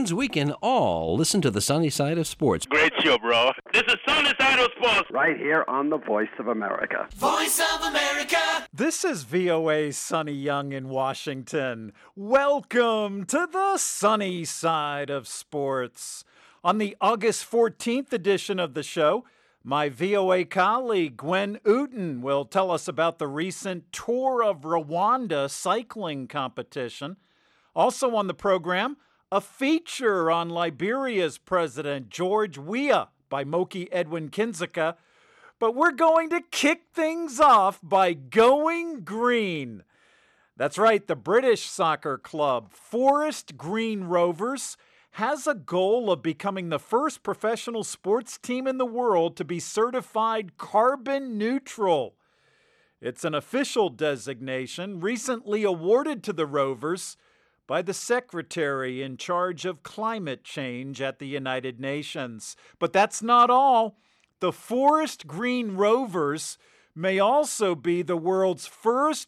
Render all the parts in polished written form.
means we can all listen to the sunny side of sports. Great show, bro. This is Sunny Side of Sports. Right here on the Voice of America. Voice of America. This is VOA's Sonny Young in Washington. Welcome to the sunny side of sports. On the August 14th edition of the show, my VOA colleague Gwen Uten will tell us about the recent Tour of Rwanda cycling competition. Also on the program, a feature on Liberia's President George Weah by Moki Edwin Kindzeka. But we're going to kick things off by going green. That's right, the British soccer club Forest Green Rovers has a goal of becoming the first professional sports team in the world to be certified carbon neutral. It's an official designation recently awarded to the Rovers by the secretary in charge of climate change at the United Nations. But that's not all. The Forest Green Rovers may also be the world's first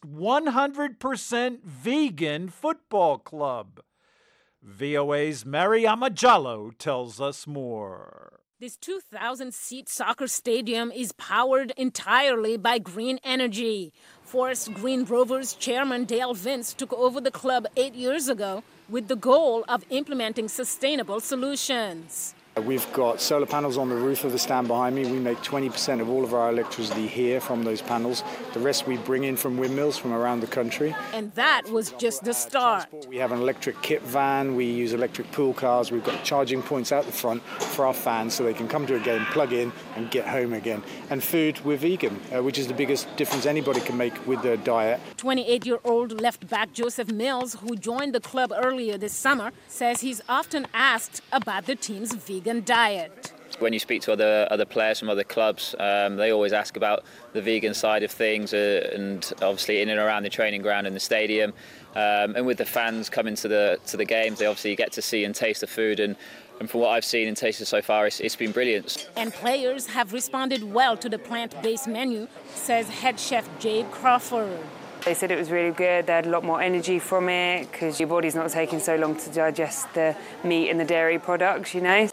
100% vegan football club. VOA's Mariama Jallo tells us more. This 2,000-seat soccer stadium is powered entirely by green energy. Forest Green Rovers chairman Dale Vince took over the club 8 years ago with the goal of implementing sustainable solutions. We've got solar panels on the roof of the stand behind me. We make 20% of all of our electricity here from those panels. The rest we bring in from windmills from around the country. And that was just the start. We have an electric kit van. We use electric pool cars. We've got charging points out the front for our fans so they can come to a game, plug in, and get home again. And food, we're vegan, which is the biggest difference anybody can make with their diet. 28-year-old left-back Joseph Mills, who joined the club earlier this summer, says he's often asked about the team's vegan diet. When you speak to other players from other clubs, they always ask about the vegan side of things, and obviously in and around the training ground and the stadium, and with the fans coming to the games, they obviously get to see and taste the food, and from what I've seen and tasted so far, it's been brilliant. And players have responded well to the plant-based menu, says head chef Jade Crawford. They said it was really good. They had a lot more energy from it because your body's not taking so long to digest the meat and the dairy products, you know.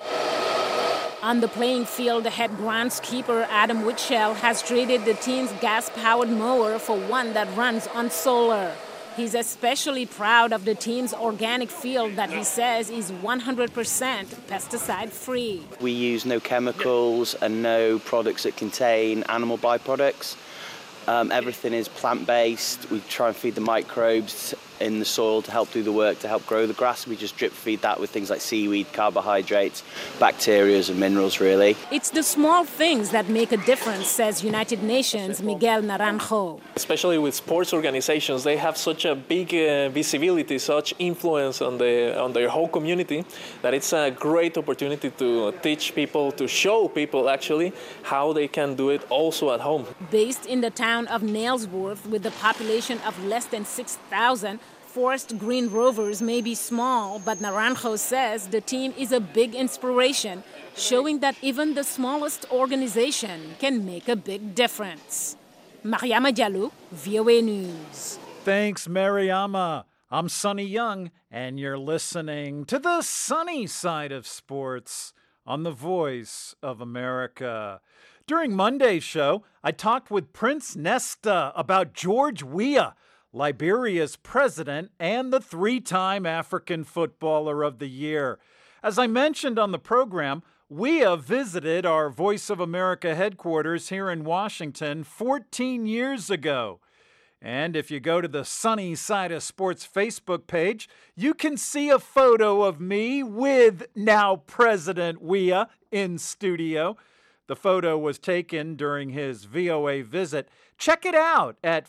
On the playing field, the head groundskeeper Adam Whitshell has traded the team's gas-powered mower for one that runs on solar. He's especially proud of the team's organic field that he says is 100% pesticide-free. We use no chemicals and no products that contain animal byproducts. Everything is plant-based. We try and feed the microbes in the soil to help do the work, to help grow the grass. We just drip feed that with things like seaweed, carbohydrates, bacteria and minerals, really. It's the small things that make a difference, says United Nations Miguel Naranjo. Especially with sports organizations, they have such a big visibility, such influence on their whole community, that it's a great opportunity to teach people, to show people actually how they can do it also at home. Based in the town of Nailsworth, with a population of less than 6,000, Forest Green Rovers may be small, but Naranjo says the team is a big inspiration, showing that even the smallest organization can make a big difference. Mariama Jallo, VOA News. Thanks, Mariama. I'm Sonny Young, and you're listening to the sunny side of sports on the Voice of America. During Monday's show, I talked with Prince Nesta about George Weah, Liberia's president and the three-time African Footballer of the Year. As I mentioned on the program, Weah visited our Voice of America headquarters here in Washington 14 years ago. And if you go to the Sunny Side of Sports Facebook page, you can see a photo of me with now President Weah in studio. The photo was taken during his VOA visit. Check it out at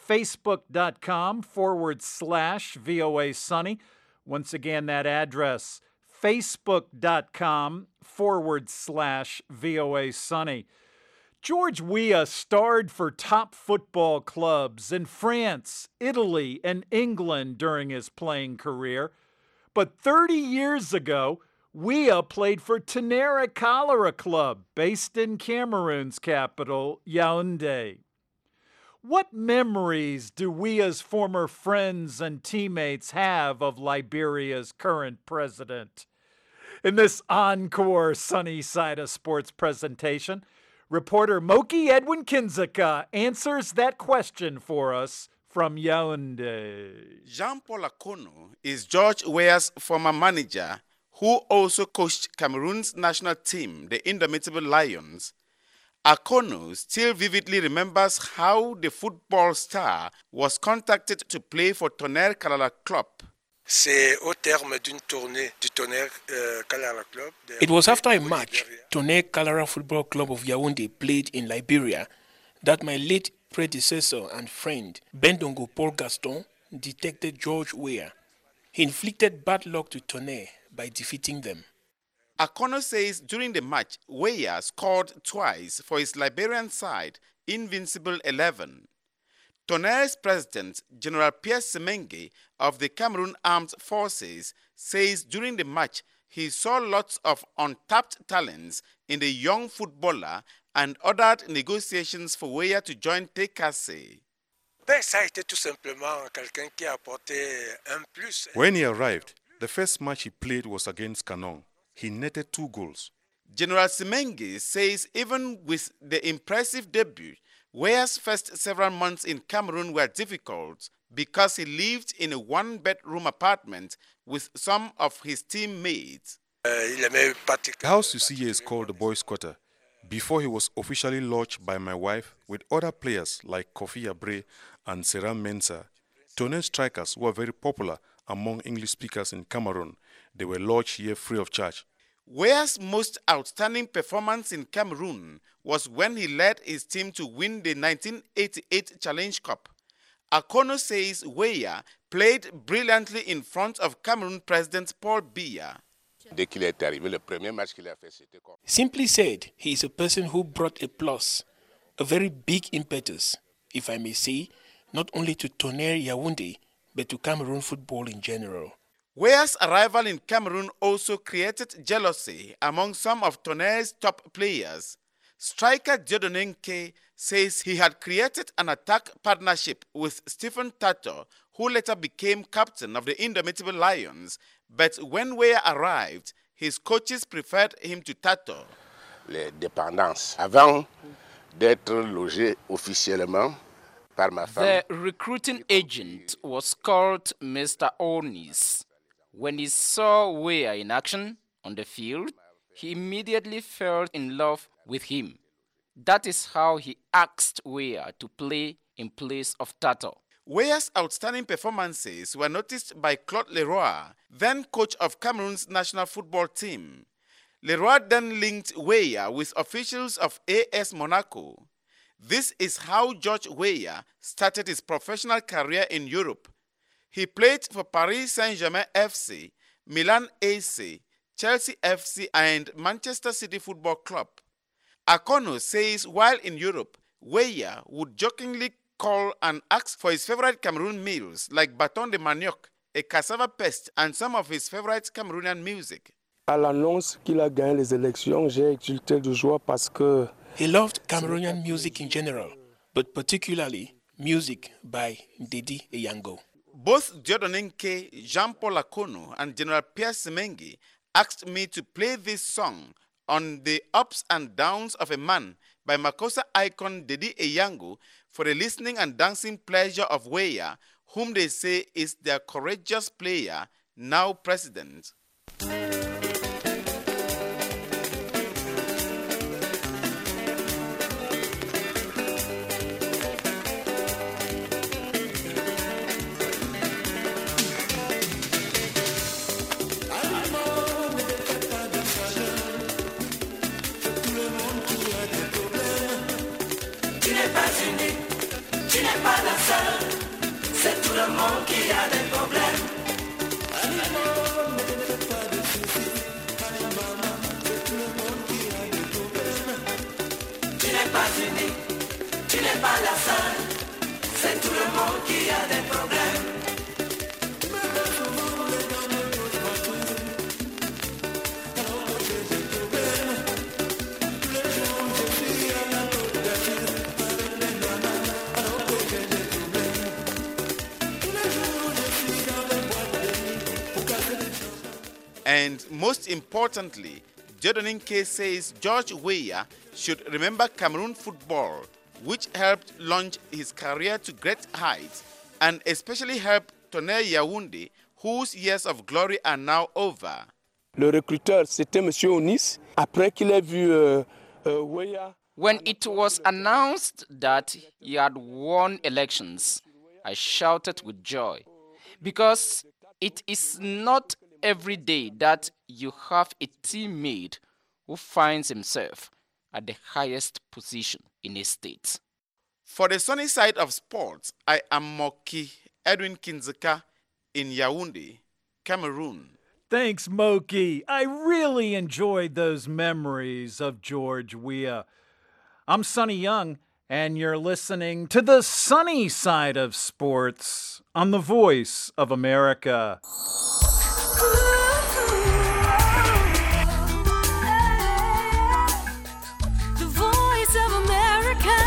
facebook.com/VOA Sunny. Once again, that address, facebook.com/VOA Sunny. George Weah starred for top football clubs in France, Italy, and England during his playing career. But 30 years ago, Weah played for Tenere Cholera Club, based in Cameroon's capital, Yaoundé. What memories do Weah's former friends and teammates have of Liberia's current president? In this encore Sunny Side of Sports presentation, reporter Moki Edwin Kinzeka answers that question for us from Yaoundé. Jean-Paul Akono is George Weah's former manager, who also coached Cameroon's national team, the Indomitable Lions. Akono still vividly remembers how the football star was contacted to play for Tonnerre Kalala Club. It was after a match, Tonnerre Kalala Football Club of Yaoundé played in Liberia, that my late predecessor and friend, Bendongo Paul Gaston, detected George Weah. He inflicted bad luck to Tonnerre by defeating them. Akono says during the match, Weah scored twice for his Liberian side, Invincible 11. Tonnerre's president, General Pierre Semenge of the Cameroon Armed Forces, says during the match he saw lots of untapped talents in the young footballer and ordered negotiations for Weah to join TKC. When he arrived, the first match he played was against Canon. He netted 2 goals. General Semenge says even with the impressive debut, Weah's first several months in Cameroon were difficult because he lived in a 1-bedroom apartment with some of his teammates. The house you see here is called the Boys' Quarter. Before he was officially lodged by my wife with other players like Kofi Abre and Seran Mensah. Tonnerre strikers were very popular among English speakers in Cameroon. They were lodged here free of charge. Weah's most outstanding performance in Cameroon was when he led his team to win the 1988 Challenge Cup. Akono says Weah played brilliantly in front of Cameroon President Paul Biya. Simply said, he is a person who brought a plus, a very big impetus, if I may say, not only to Tonnerre Yaoundé, but to Cameroon football in general. Weah's arrival in Cameroon also created jealousy among some of Tonnerre's top players. Striker Dieudonné Nke says he had created an attack partnership with Stephen Tato, who later became captain of the Indomitable Lions, but when Weah arrived, his coaches preferred him to Tato. Les dépendances. Avant d'être logé officiellement par ma femme. The recruiting agent was called Mr. Ornis. When he saw Weah in action on the field, he immediately fell in love with him. That is how he asked Weah to play in place of Tato. Weah's outstanding performances were noticed by Claude Leroy, then coach of Cameroon's national football team. Leroy then linked Weah with officials of AS Monaco. This is how George Weah started his professional career in Europe. He played for Paris Saint-Germain FC, Milan AC, Chelsea FC, and Manchester City Football Club. Akono says while in Europe, Weah would jokingly call and ask for his favorite Cameroon meals like bâton de manioc, a cassava paste, and some of his favorite Cameroonian music. À l'annonce qu'il a gagné les élections, j'ai exulté de joie parce que he loved Cameroonian music in general, but particularly music by Dedi Eyango. Both Dieudonné Nke, Jean-Paul Akono, and General Pierre Semenge asked me to play this song on the ups and downs of a man by Makossa icon Dedi Eyango for the listening and dancing pleasure of Weah, whom they say is their courageous player, now president. Tu n'es pas la seule, c'est tout le monde qui a des problèmes. Tu n'es pas unique, tu n'es pas la seule, c'est tout le monde qui a des problèmes. But most importantly, Jordan K says George Weah should remember Cameroon football, which helped launch his career to great heights, and especially helped Tonnerre Yaoundé, whose years of glory are now over. Le recruteur, c'était Monsieur Onis. Après qu'il ait vu Weah. When it was announced that he had won elections, I shouted with joy, because it is not every day that you have a teammate who finds himself at the highest position in a state. For the sunny side of sports, I am Moki Edwin Kinzeka in Yaoundé, Cameroon. Thanks, Moki. I really enjoyed those memories of George Weah. I'm Sonny Young, and you're listening to the sunny side of sports on the Voice of America. The Voice of America.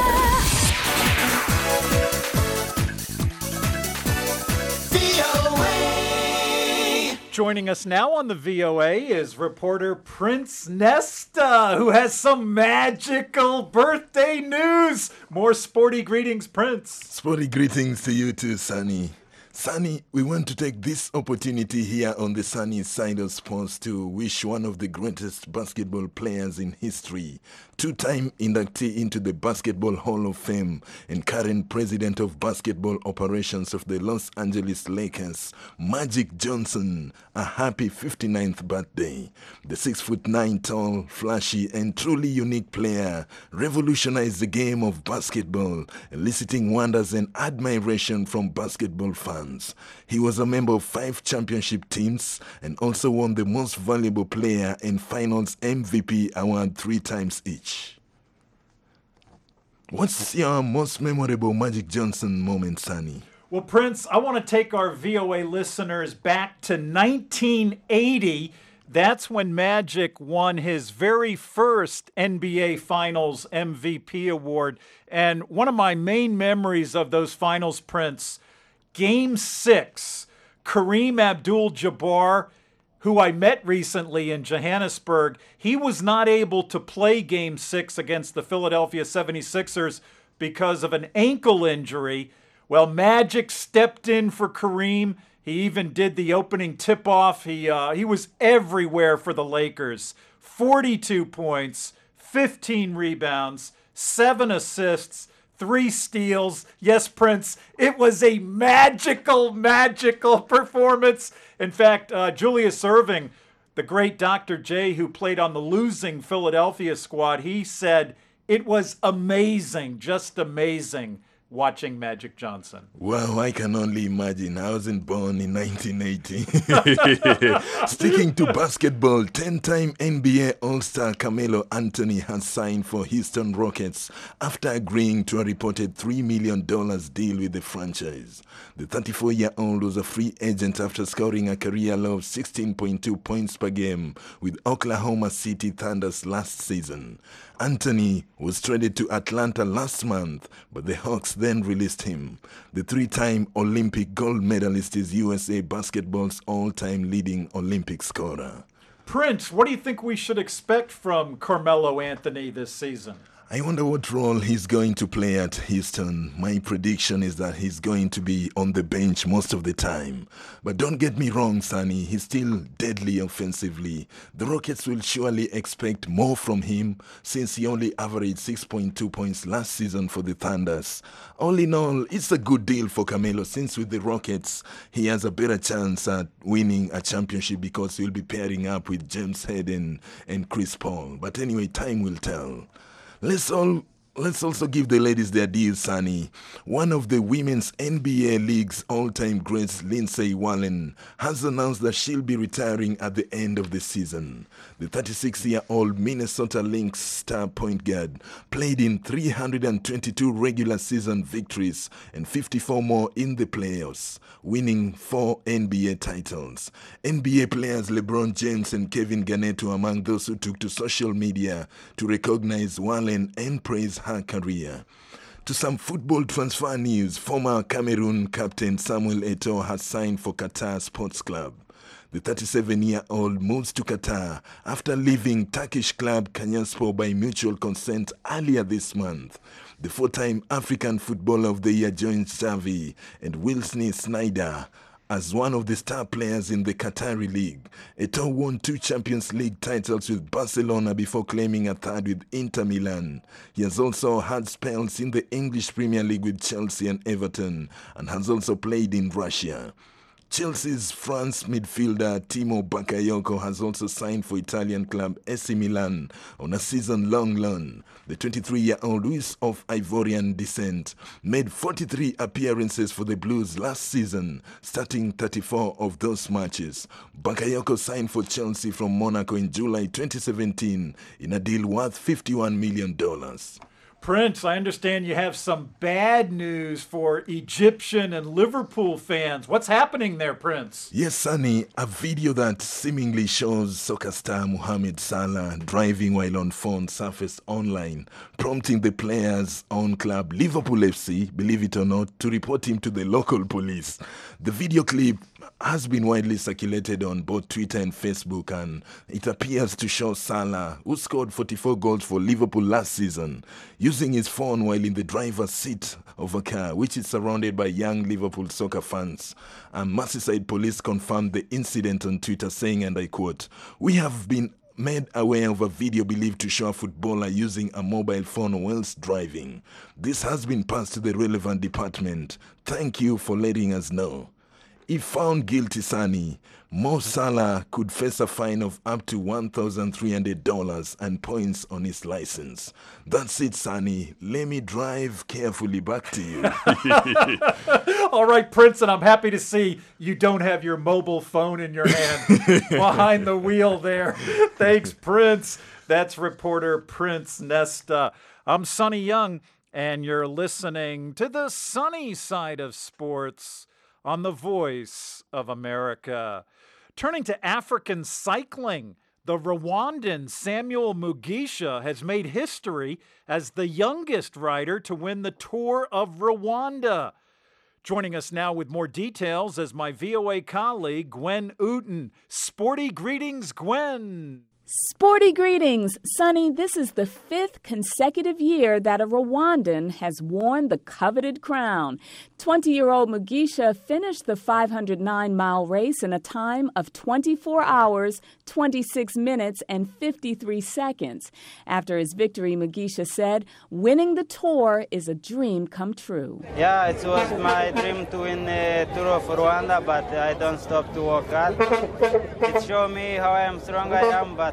Joining us now on the VOA is reporter Prince Nesta, who has some magical birthday news. More sporty greetings, Prince. Sporty greetings to you too, Sonny. Sonny, we want to take this opportunity here on the sunny side of sports to wish one of the greatest basketball players in history, two-time inductee into the Basketball Hall of Fame and current president of basketball operations of the Los Angeles Lakers, Magic Johnson, a happy 59th birthday. The 6'9" tall, flashy and truly unique player revolutionized the game of basketball, eliciting wonders and admiration from basketball fans. He was a member of 5 championship teams and also won the Most Valuable Player and Finals MVP award 3 times each. What's your most memorable Magic Johnson moment, Sonny? Well, Prince, I want to take our VOA listeners back to 1980. That's when Magic won his very first NBA Finals MVP award. And one of my main memories of those finals, Prince, Game 6, Kareem Abdul-Jabbar, who I met recently in Johannesburg, he was not able to play Game 6 against the Philadelphia 76ers because of an ankle injury. Well, Magic stepped in for Kareem. He even did the opening tip-off. He was everywhere for the Lakers. 42 points, 15 rebounds, 7 assists, 3 steals. Yes, Prince, it was a magical performance. In fact, Julius Erving, the great Dr. J, who played on the losing Philadelphia squad, he said it was amazing, just amazing, watching Magic Johnson. Wow, I can only imagine. I wasn't born in 1980. Sticking to basketball, 10-time NBA All-Star Carmelo Anthony has signed for Houston Rockets after agreeing to a reported $3 million deal with the franchise. The 34-year-old was a free agent after scoring a career low of 16.2 points per game with Oklahoma City Thunders last season. Anthony was traded to Atlanta last month, but the Hawks then released him. The 3-time Olympic gold medalist is USA basketball's all-time leading Olympic scorer. Prince, what do you think we should expect from Carmelo Anthony this season? I wonder what role he's going to play at Houston. My prediction is that he's going to be on the bench most of the time. But don't get me wrong, Sonny, he's still deadly offensively. The Rockets will surely expect more from him since he only averaged 6.2 points last season for the Thunders. All in all, it's a good deal for Carmelo since with the Rockets, he has a better chance at winning a championship because he'll be pairing up with James Harden and Chris Paul. But anyway, time will tell. Let's also give the ladies their due, Sonny. One of the women's NBA League's all-time greats, Lindsay Whalen, has announced that she'll be retiring at the end of the season. The 36-year-old Minnesota Lynx star point guard played in 322 regular season victories and 54 more in the playoffs, winning 4 NBA titles. NBA players LeBron James and Kevin Garnett were among those who took to social media to recognize Whalen and praise her career. To some football transfer news, former Cameroon captain Samuel Eto'o has signed for Qatar Sports Club. The 37-year-old moves to Qatar after leaving Turkish club Kanyaspor by mutual consent earlier this month. The four-time African Footballer of the Year joins Xavi and Wesley Sneijder as one of the star players in the Qatari League. Eto'o won 2 Champions League titles with Barcelona before claiming a third with Inter Milan. He has also had spells in the English Premier League with Chelsea and Everton and has also played in Russia. Chelsea's France midfielder Timo Bakayoko has also signed for Italian club AC Milan on a season-long loan. The 23-year-old, who is of Ivorian descent, made 43 appearances for the Blues last season, starting 34 of those matches. Bakayoko signed for Chelsea from Monaco in July 2017 in a deal worth $51 million. Prince, I understand you have some bad news for Egyptian and Liverpool fans. What's happening there, Prince? Yes, Sonny, a video that seemingly shows soccer star Mohamed Salah driving while on phone surfaced online, prompting the player's own club, Liverpool FC, believe it or not, to report him to the local police. The video clip has been widely circulated on both Twitter and Facebook, and it appears to show Salah, who scored 44 goals for Liverpool last season, using his phone while in the driver's seat of a car, which is surrounded by young Liverpool soccer fans. And Merseyside police confirmed the incident on Twitter, saying, and I quote, "We have been made aware of a video believed to show a footballer using a mobile phone whilst driving. This has been passed to the relevant department. Thank you for letting us know." If found guilty, Sani, Mo Salah could face a fine of up to $1,300 and points on his license. That's it, Sani. Let me drive carefully back to you. All right, Prince, and I'm happy to see you don't have your mobile phone in your hand behind the wheel there. Thanks, Prince. That's reporter Prince Nesta. I'm Sonny Young, and you're listening to the sunny side of sports on the Voice of America. Turning to African cycling, the Rwandan Samuel Mugisha has made history as the youngest rider to win the Tour of Rwanda. Joining us now with more details is my VOA colleague, Gwen Uten. Sporty greetings, Gwen. Sporty greetings. Sonny, this is the 5th consecutive year that a Rwandan has worn the coveted crown. 20-year-old Mugisha finished the 509-mile race in a time of 24 hours, 26 minutes, and 53 seconds. After his victory, Mugisha said, "Winning the Tour is a dream come true." Yeah, it was my dream to win the Tour of Rwanda, but I don't stop to work hard. It showed me how strong I am, but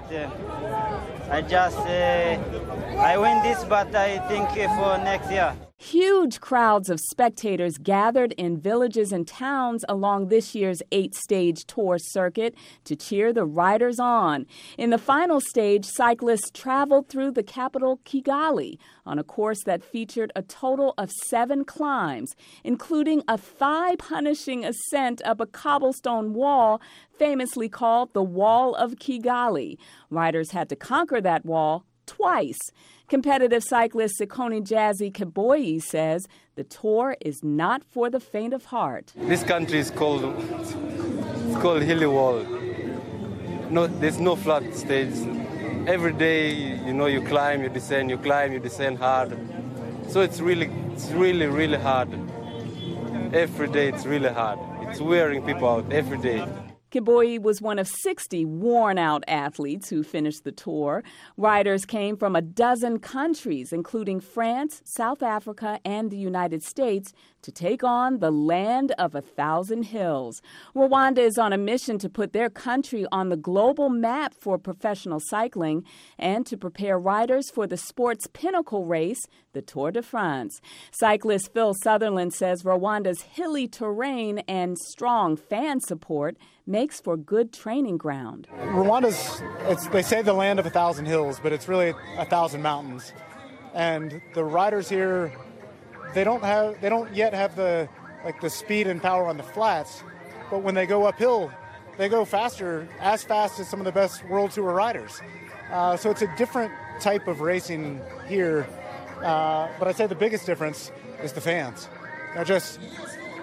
I win this, but I think for next year. Huge crowds of spectators gathered in villages and towns along this year's 8-stage tour circuit to cheer the riders on. In the final stage, cyclists traveled through the capital Kigali on a course that featured a total of 7 climbs, including a thigh-punishing ascent up a cobblestone wall famously called the Wall of Kigali. Riders had to conquer that wall twice. Competitive cyclist Sikoni Jazzy Kaboyi says the tour is not for the faint of heart. This country is called Hilly Wall. No, there's no flat stage. Every day, you climb, you descend, you climb, you descend hard. So it's really hard. Every day it's really hard. It's wearing people out every day. Kaboyi was one of 60 worn-out athletes who finished the tour. Riders came from a dozen countries, including France, South Africa, and the United States, to take on the land of 1,000 hills. Rwanda is on a mission to put their country on the global map for professional cycling and to prepare riders for the sport's pinnacle race, the Tour de France. Cyclist Phil Sutherland says Rwanda's hilly terrain and strong fan support makes for good training ground. They say the land of 1,000 hills, but it's really 1,000 mountains. And the riders here, they don't yet have the speed and power on the flats, but when they go uphill, they go faster, as fast as some of the best World Tour riders. So it's a different type of racing here, but I'd say the biggest difference is the fans.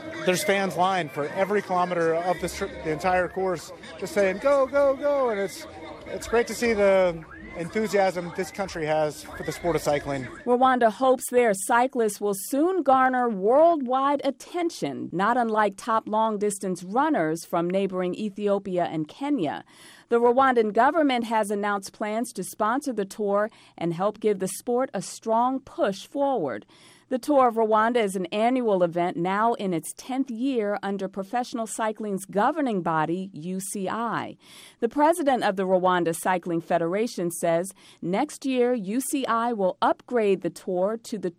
there's fans lined for every kilometer of the entire course, just saying go, go, go, and it's great to see the enthusiasm this country has for the sport of cycling. Rwanda hopes their cyclists will soon garner worldwide attention, not unlike top long-distance runners from neighboring Ethiopia and Kenya. The Rwandan government has announced plans to sponsor the Tour and help give the sport a strong push forward. The Tour of Rwanda is an annual event now in its 10th year under professional cycling's governing body, UCI. The president of the Rwanda Cycling Federation says next year UCI will upgrade the Tour to the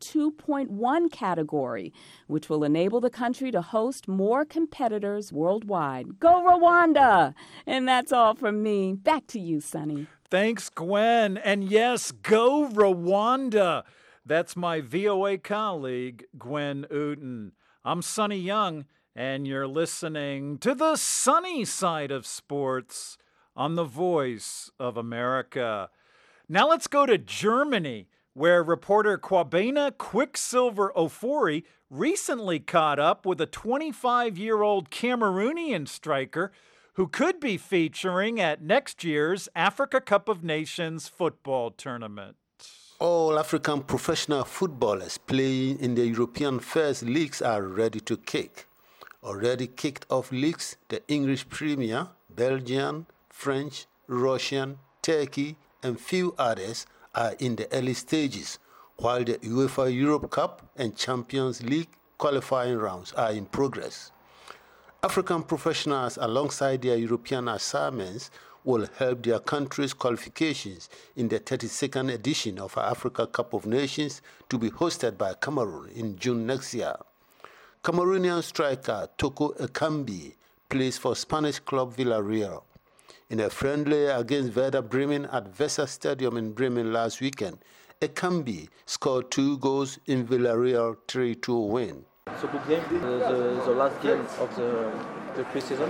2.1 category, which will enable the country to host more competitors worldwide. Go Rwanda! And that's all from me. Back to you, Sonny. Thanks, Gwen. And yes, go Rwanda! That's my VOA colleague, Gwen Uten. I'm Sonny Young, and you're listening to the sunny side of sports on the Voice of America. Now let's go to Germany, where reporter Kwabena Quicksilver Ofori recently caught up with a 25-year-old Cameroonian striker who could be featuring at next year's Africa Cup of Nations football tournament. All African professional footballers playing in the European First Leagues are ready to kick. Already kicked off leagues, the English Premier, Belgian, French, Russian, Turkey, and few others are in the early stages, while the UEFA Europe Cup and Champions League qualifying rounds are in progress. African professionals, alongside their European assignments, will help their country's qualifications in the 32nd edition of Africa Cup of Nations to be hosted by Cameroon in June next year. Cameroonian striker Toko Ekambi plays for Spanish club Villarreal. In a friendly against Werder Bremen at Weser Stadium in Bremen last weekend, Ekambi scored 2 goals in Villarreal 3-2 win. It's a good game, the last game of the pre-season.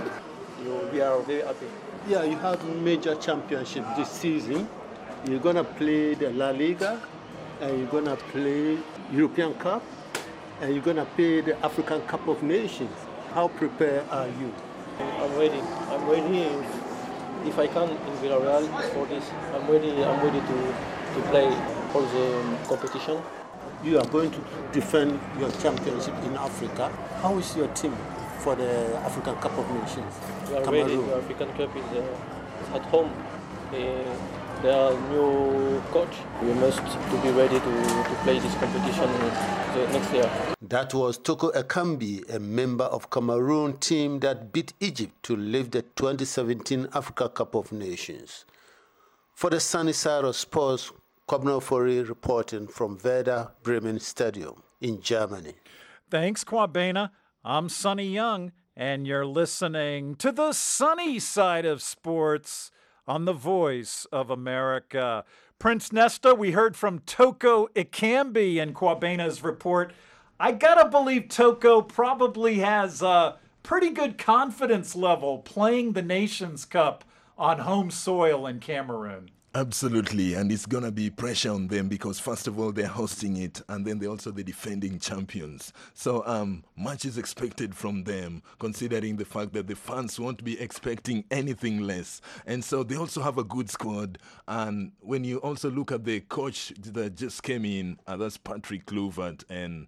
We are very happy. Yeah, you have major championship this season. You're going to play the La Liga, and you're going to play European Cup, and you're going to play the African Cup of Nations. How prepared are you? I'm ready. I'm ready. If I can in Villarreal for this, I'm ready to play all the competition. You are going to defend your championship in Africa. How is your team for the African Cup of Nations? We are ready. The African Cup is at home. There are new coach. We must to be ready to play this competition next year. That was Toko Ekambi, a member of Cameroon team that beat Egypt to lift the 2017 Africa Cup of Nations. For the sunny side of sports, Kwabena Ofori reporting from Werder Bremen Stadium in Germany. Thanks, Kwabena. I'm Sonny Young, and you're listening to the sunny side of sports on the Voice of America. Prince Nesta, we heard from Toko Ekambi in Kwabena's report. I gotta believe Toko probably has a pretty good confidence level playing the Nations Cup on home soil in Cameroon. Absolutely, and it's going to be pressure on them because, first of all, they're hosting it, and then they're also the defending champions. So much is expected from them, considering the fact that the fans won't be expecting anything less. And so they also have a good squad. And when you also look at the coach that just came in, that's Patrick Kluivert, and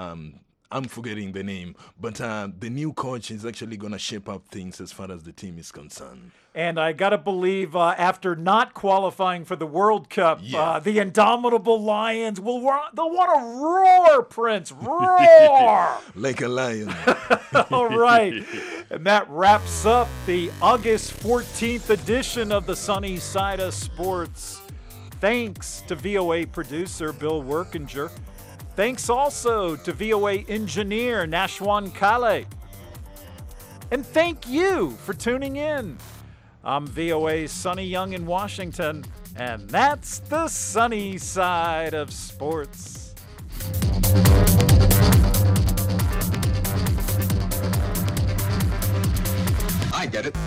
I'm forgetting the name, but the new coach is actually going to shape up things as far as the team is concerned. And I got to believe after not qualifying for the World Cup, the indomitable Lions they'll want to roar, Prince, roar! Like a lion. All right. And that wraps up the August 14th edition of the Sunny Side of Sports. Thanks to VOA producer Bill Workinger. Thanks also to VOA engineer Nashwan Kale. And thank you for tuning in. I'm VOA's Sonny Young in Washington, and that's the sunny side of sports. I get it.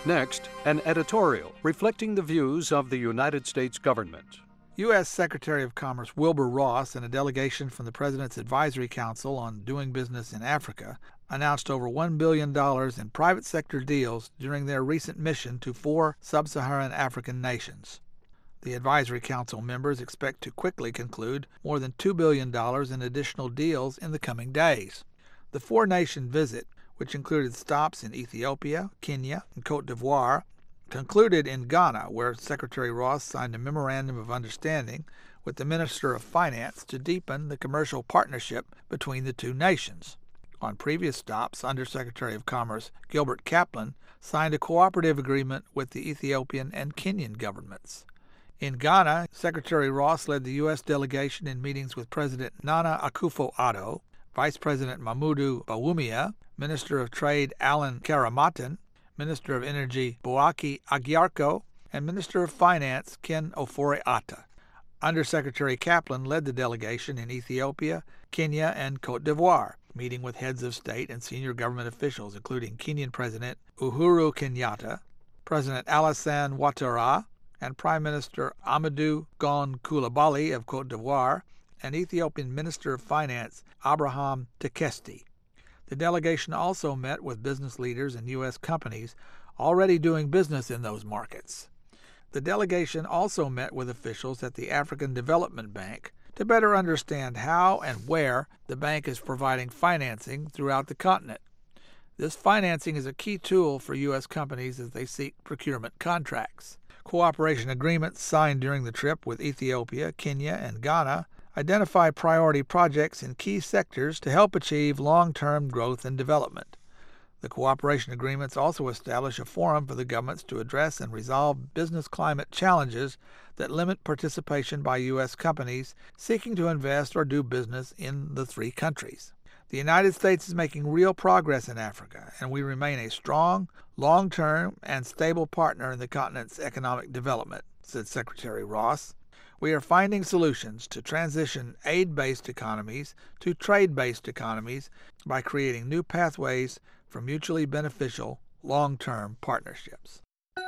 Next, an editorial reflecting the views of the United States government. U.S. Secretary of Commerce Wilbur Ross and a delegation from the President's Advisory Council on Doing Business in Africa announced over $1 billion in private sector deals during their recent mission to 4 sub-Saharan African nations. The Advisory Council members expect to quickly conclude more than $2 billion in additional deals in the coming days. The 4-nation visit, which included stops in Ethiopia, Kenya, and Cote d'Ivoire, concluded in Ghana, where Secretary Ross signed a memorandum of understanding with the Minister of Finance to deepen the commercial partnership between the 2 nations. On previous stops, Under-Secretary of Commerce Gilbert Kaplan signed a cooperative agreement with the Ethiopian and Kenyan governments. In Ghana, Secretary Ross led the U.S. delegation in meetings with President Nana Akufo-Addo, Vice President Mamadou Bawumia, Minister of Trade Alan Karamatan, Minister of Energy Boaki Agyarko, and Minister of Finance Ken Ofori-Atta. Under-Secretary Kaplan led the delegation in Ethiopia, Kenya, and Cote d'Ivoire, meeting with heads of state and senior government officials, including Kenyan President Uhuru Kenyatta, President Alassane Ouattara, and Prime Minister Amadou Gon Coulibaly of Cote d'Ivoire, and Ethiopian Minister of Finance Abraham Tekesti. The delegation also met with business leaders and U.S. companies already doing business in those markets. The delegation also met with officials at the African Development Bank to better understand how and where the bank is providing financing throughout the continent. This financing is a key tool for U.S. companies as they seek procurement contracts. Cooperation agreements signed during the trip with Ethiopia, Kenya, and Ghana identify priority projects in key sectors to help achieve long-term growth and development. The cooperation agreements also establish a forum for the governments to address and resolve business climate challenges that limit participation by U.S. companies seeking to invest or do business in the 3 countries. The United States is making real progress in Africa, and we remain a strong, long-term, and stable partner in the continent's economic development, said Secretary Ross. We are finding solutions to transition aid-based economies to trade-based economies by creating new pathways for mutually beneficial long-term partnerships.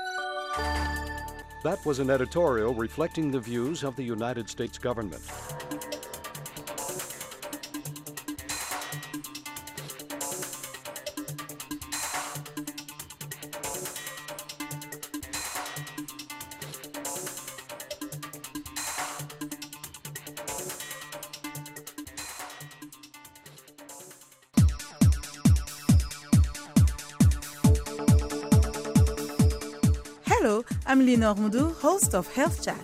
That was an editorial reflecting the views of the United States government. Hello, I'm Lenore Moudou, host of Health Chat.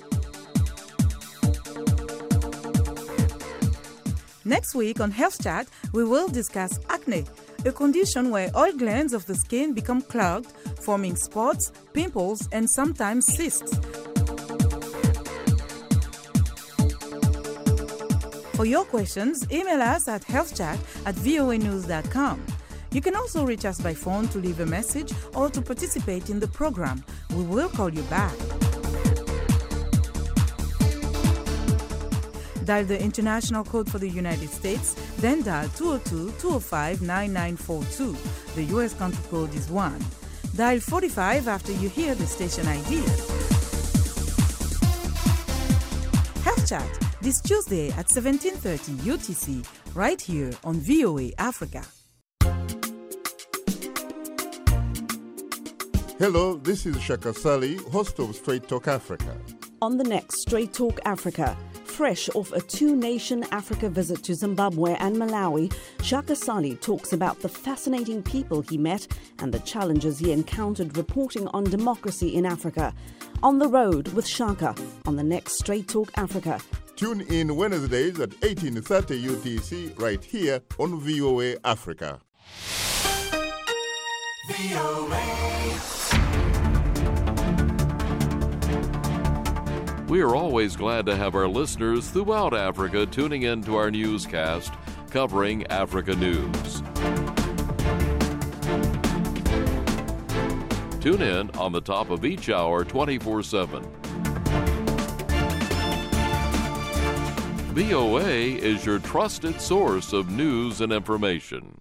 Next week on Health Chat, we will discuss acne, a condition where oil glands of the skin become clogged, forming spots, pimples, and sometimes cysts. For your questions, email us at healthchat@voanews.com. You can also reach us by phone to leave a message or to participate in the program. We will call you back. Dial the international code for the United States, then dial 202-205-9942. The U.S. country code is 1. Dial 45 after you hear the station ID. Health Chat, this Tuesday at 17:30 UTC, right here on VOA Africa. Hello, this is Shaka Sali, host of Straight Talk Africa. On the next Straight Talk Africa, fresh off a 2-nation Africa visit to Zimbabwe and Malawi, Shaka Sali talks about the fascinating people he met and the challenges he encountered reporting on democracy in Africa. On the road with Shaka on the next Straight Talk Africa. Tune in Wednesdays at 18:30 UTC right here on VOA Africa. We are always glad to have our listeners throughout Africa tuning in to our newscast covering Africa news. Tune in on the top of each hour 24/7. VOA is your trusted source of news and information.